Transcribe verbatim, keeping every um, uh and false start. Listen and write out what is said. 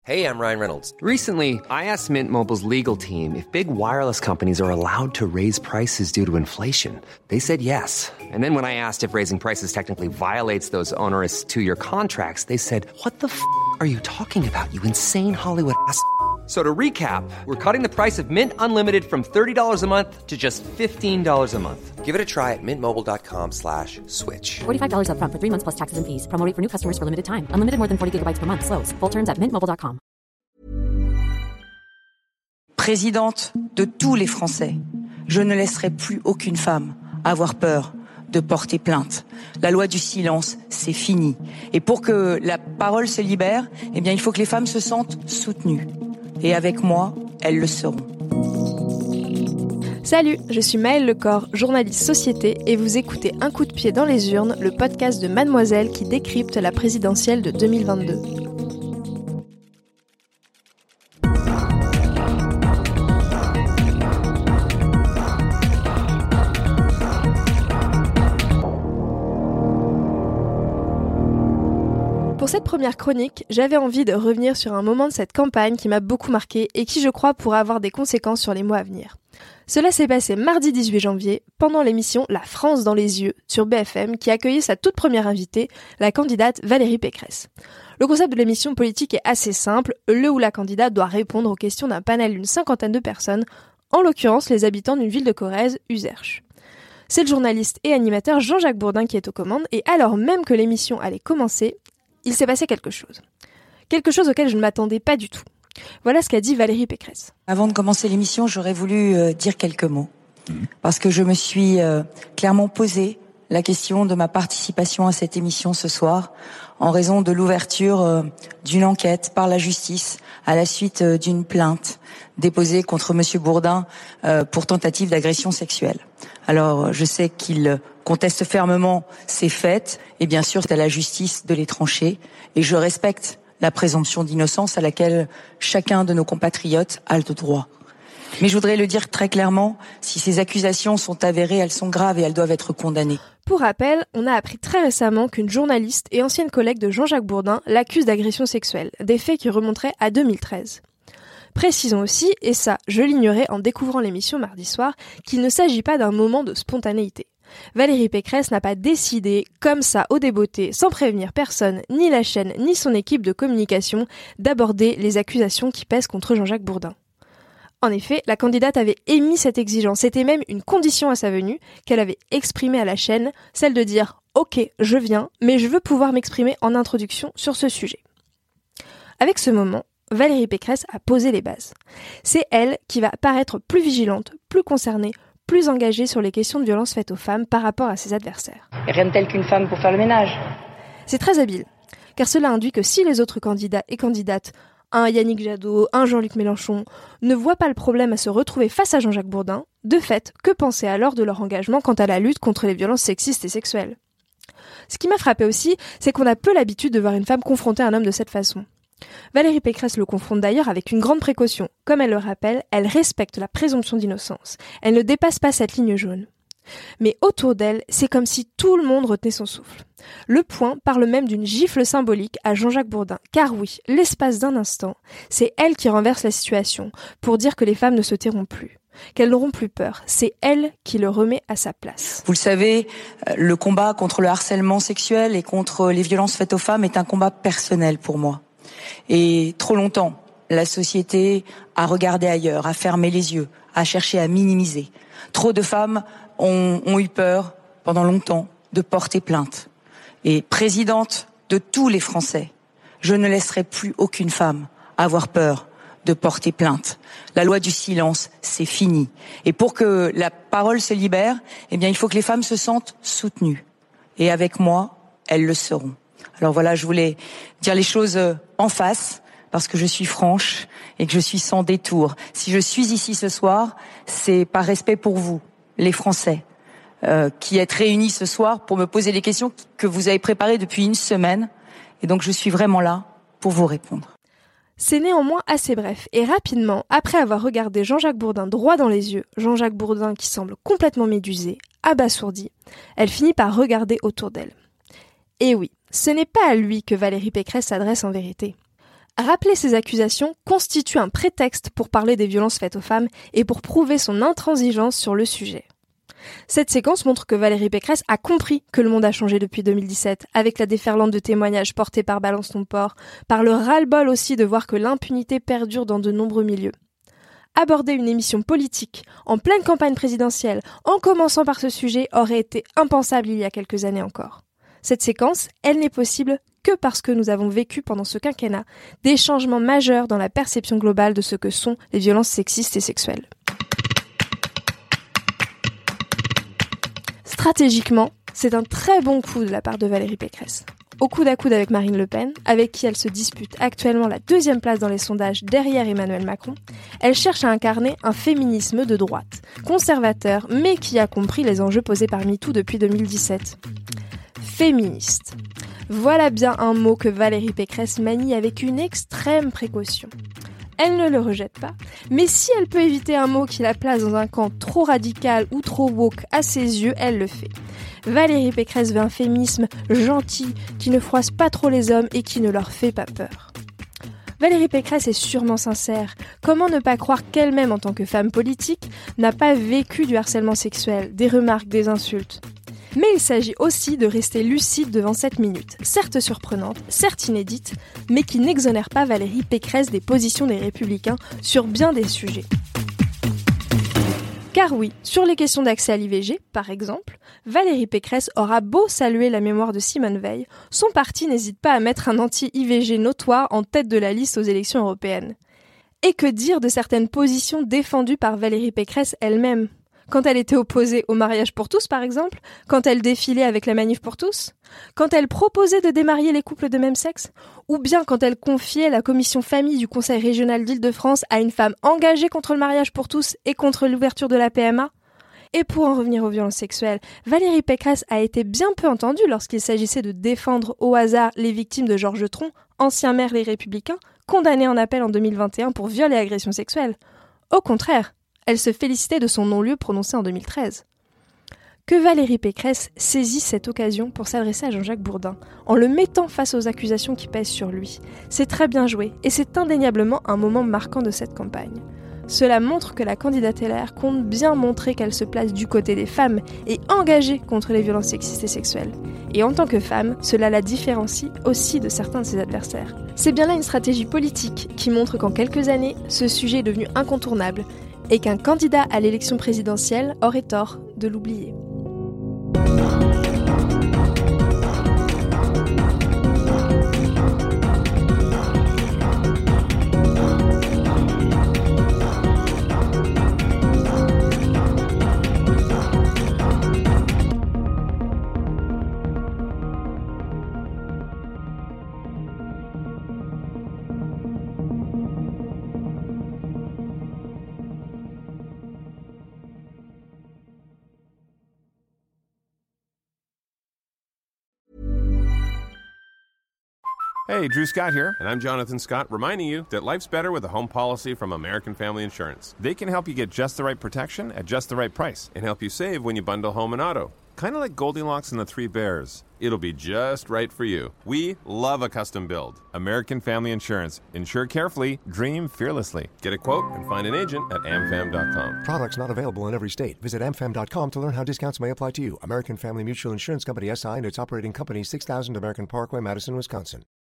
Hey, I'm Ryan Reynolds. Recently, I asked Mint Mobile's legal team if big wireless companies are allowed to raise prices due to inflation. They said yes. And then when I asked if raising prices technically violates those onerous two-year contracts, they said, what the f*** are you talking about, you insane Hollywood ass f- So to recap, we're cutting the price of Mint Unlimited from thirty dollars a month to just fifteen dollars a month. Give it a try at mintmobile.com slash switch. forty-five dollars up front for three months plus taxes and fees. Promo rate for new customers for limited time. Unlimited more than forty gigabytes per month. Slows full terms at mint mobile dot com. Présidente de tous les Français, je ne laisserai plus aucune femme avoir peur de porter plainte. La loi du silence, c'est fini. Et pour que la parole se libère, eh bien, il faut que les femmes se sentent soutenues. Et avec moi, elles le seront. Salut, je suis Maëlle Lecor, journaliste société, et vous écoutez Un coup de pied dans les urnes, le podcast de Mademoiselle qui décrypte la présidentielle de deux mille vingt-deux. Pour cette première chronique, j'avais envie de revenir sur un moment de cette campagne qui m'a beaucoup marqué et qui, je crois, pourra avoir des conséquences sur les mois à venir. Cela s'est passé mardi dix-huit janvier, pendant l'émission La France dans les yeux sur B F M, qui accueillait sa toute première invitée, la candidate Valérie Pécresse. Le concept de l'émission politique est assez simple, le ou la candidate doit répondre aux questions d'un panel d'une cinquantaine de personnes, en l'occurrence les habitants d'une ville de Corrèze, Uzerche. C'est le journaliste et animateur Jean-Jacques Bourdin qui est aux commandes, et alors même que l'émission allait commencer, il s'est passé quelque chose. Quelque chose auquel je ne m'attendais pas du tout. Voilà ce qu'a dit Valérie Pécresse. Avant de commencer l'émission, j'aurais voulu euh, dire quelques mots. Parce que je me suis euh, clairement posé la question de ma participation à cette émission ce soir, en raison de l'ouverture euh, d'une enquête par la justice à la suite euh, d'une plainte déposée contre Monsieur Bourdin euh, pour tentative d'agression sexuelle. Alors, je sais qu'il conteste fermement ces faits, et bien sûr, c'est à la justice de les trancher, et je respecte la présomption d'innocence à laquelle chacun de nos compatriotes a le droit. Mais je voudrais le dire très clairement, si ces accusations sont avérées, elles sont graves et elles doivent être condamnées. Pour rappel, on a appris très récemment qu'une journaliste et ancienne collègue de Jean-Jacques Bourdin l'accuse d'agression sexuelle, des faits qui remonteraient à deux mille treize. Précisons aussi, et ça je l'ignorais en découvrant l'émission mardi soir, qu'il ne s'agit pas d'un moment de spontanéité. Valérie Pécresse n'a pas décidé, comme ça au débeauté, sans prévenir personne, ni la chaîne, ni son équipe de communication, d'aborder les accusations qui pèsent contre Jean-Jacques Bourdin. En effet, la candidate avait émis cette exigence, c'était même une condition à sa venue, qu'elle avait exprimée à la chaîne, celle de dire « Ok, je viens, mais je veux pouvoir m'exprimer en introduction sur ce sujet ». Avec ce moment, Valérie Pécresse a posé les bases. C'est elle qui va paraître plus vigilante, plus concernée, plus engagée sur les questions de violences faites aux femmes par rapport à ses adversaires. Et rien de tel qu'une femme pour faire le ménage. C'est très habile, car cela induit que si les autres candidats et candidates, un Yannick Jadot, un Jean-Luc Mélenchon, ne voient pas le problème à se retrouver face à Jean-Jacques Bourdin, de fait, que penser alors de leur engagement quant à la lutte contre les violences sexistes et sexuelles ? Ce qui m'a frappé aussi, c'est qu'on a peu l'habitude de voir une femme confronter un homme de cette façon. Valérie Pécresse le confronte d'ailleurs avec une grande précaution. Comme elle le rappelle, elle respecte la présomption d'innocence. Elle ne dépasse pas cette ligne jaune. Mais autour d'elle, c'est comme si tout le monde retenait son souffle. Le Point parle même d'une gifle symbolique à Jean-Jacques Bourdin. Car oui, l'espace d'un instant, c'est elle qui renverse la situation pour dire que les femmes ne se tairont plus, qu'elles n'auront plus peur. C'est elle qui le remet à sa place. Vous le savez, le combat contre le harcèlement sexuel et contre les violences faites aux femmes est un combat personnel pour moi. Et trop longtemps, la société a regardé ailleurs, a fermé les yeux, a cherché à minimiser. Trop de femmes ont, ont eu peur, pendant longtemps, de porter plainte. Et présidente de tous les Français, je ne laisserai plus aucune femme avoir peur de porter plainte. La loi du silence, c'est fini. Et pour que la parole se libère, eh bien, il faut que les femmes se sentent soutenues. Et avec moi, elles le seront. Alors voilà, je voulais dire les choses en face, parce que je suis franche et que je suis sans détour. Si je suis ici ce soir, c'est par respect pour vous, les Français, euh, qui êtes réunis ce soir pour me poser les questions que vous avez préparées depuis une semaine. Et donc je suis vraiment là pour vous répondre. C'est néanmoins assez bref, et rapidement, après avoir regardé Jean-Jacques Bourdin droit dans les yeux, Jean-Jacques Bourdin qui semble complètement médusé, abasourdi, elle finit par regarder autour d'elle. Et oui, ce n'est pas à lui que Valérie Pécresse s'adresse en vérité. Rappeler ces accusations constitue un prétexte pour parler des violences faites aux femmes et pour prouver son intransigeance sur le sujet. Cette séquence montre que Valérie Pécresse a compris que le monde a changé depuis deux mille dix-sept, avec la déferlante de témoignages portés par Balance ton port, par le ras-le-bol aussi de voir que l'impunité perdure dans de nombreux milieux. Aborder une émission politique en pleine campagne présidentielle, en commençant par ce sujet, aurait été impensable il y a quelques années encore. Cette séquence, elle n'est possible que parce que nous avons vécu pendant ce quinquennat des changements majeurs dans la perception globale de ce que sont les violences sexistes et sexuelles. Stratégiquement, c'est un très bon coup de la part de Valérie Pécresse. Au coude à coude avec Marine Le Pen, avec qui elle se dispute actuellement la deuxième place dans les sondages derrière Emmanuel Macron, elle cherche à incarner un féminisme de droite, conservateur, mais qui a compris les enjeux posés par MeToo depuis deux mille dix-sept. Féministe. Voilà bien un mot que Valérie Pécresse manie avec une extrême précaution. Elle ne le rejette pas, mais si elle peut éviter un mot qui la place dans un camp trop radical ou trop woke à ses yeux, elle le fait. Valérie Pécresse veut un féminisme gentil, qui ne froisse pas trop les hommes et qui ne leur fait pas peur. Valérie Pécresse est sûrement sincère. Comment ne pas croire qu'elle-même, en tant que femme politique, n'a pas vécu du harcèlement sexuel, des remarques, des insultes ? Mais il s'agit aussi de rester lucide devant cette minute, certes surprenante, certes inédite, mais qui n'exonère pas Valérie Pécresse des positions des Républicains sur bien des sujets. Car oui, sur les questions d'accès à l'I V G, par exemple, Valérie Pécresse aura beau saluer la mémoire de Simone Veil, son parti n'hésite pas à mettre un anti-I V G notoire en tête de la liste aux élections européennes. Et que dire de certaines positions défendues par Valérie Pécresse elle-même ? Quand elle était opposée au mariage pour tous, par exemple, quand elle défilait avec la manif pour tous, quand elle proposait de démarier les couples de même sexe, ou bien quand elle confiait la commission famille du Conseil régional d'Île-de-France à une femme engagée contre le mariage pour tous et contre l'ouverture de la P M A. Et pour en revenir aux violences sexuelles, Valérie Pécresse a été bien peu entendue lorsqu'il s'agissait de défendre au hasard les victimes de Georges Tron, ancien maire Les Républicains, condamné en appel en deux mille vingt et un pour viol et agression sexuelle. Au contraire, elle se félicitait de son non-lieu prononcé en deux mille treize. Que Valérie Pécresse saisisse cette occasion pour s'adresser à Jean-Jacques Bourdin, en le mettant face aux accusations qui pèsent sur lui. C'est très bien joué, et c'est indéniablement un moment marquant de cette campagne. Cela montre que la candidate L R compte bien montrer qu'elle se place du côté des femmes et engagée contre les violences sexistes et sexuelles. Et en tant que femme, cela la différencie aussi de certains de ses adversaires. C'est bien là une stratégie politique qui montre qu'en quelques années, ce sujet est devenu incontournable, et qu'un candidat à l'élection présidentielle aurait tort de l'oublier. Hey, Drew Scott here, and I'm Jonathan Scott, reminding you that life's better with a home policy from American Family Insurance. They can help you get just the right protection at just the right price and help you save when you bundle home and auto. Kind of like Goldilocks and the Three Bears. It'll be just right for you. We love a custom build. American Family Insurance. Insure carefully, dream fearlessly. Get a quote and find an agent at a m fam dot com. Products not available in every state. Visit a m fam dot com to learn how discounts may apply to you. American Family Mutual Insurance Company S I and its operating company, six thousand American Parkway, Madison, Wisconsin.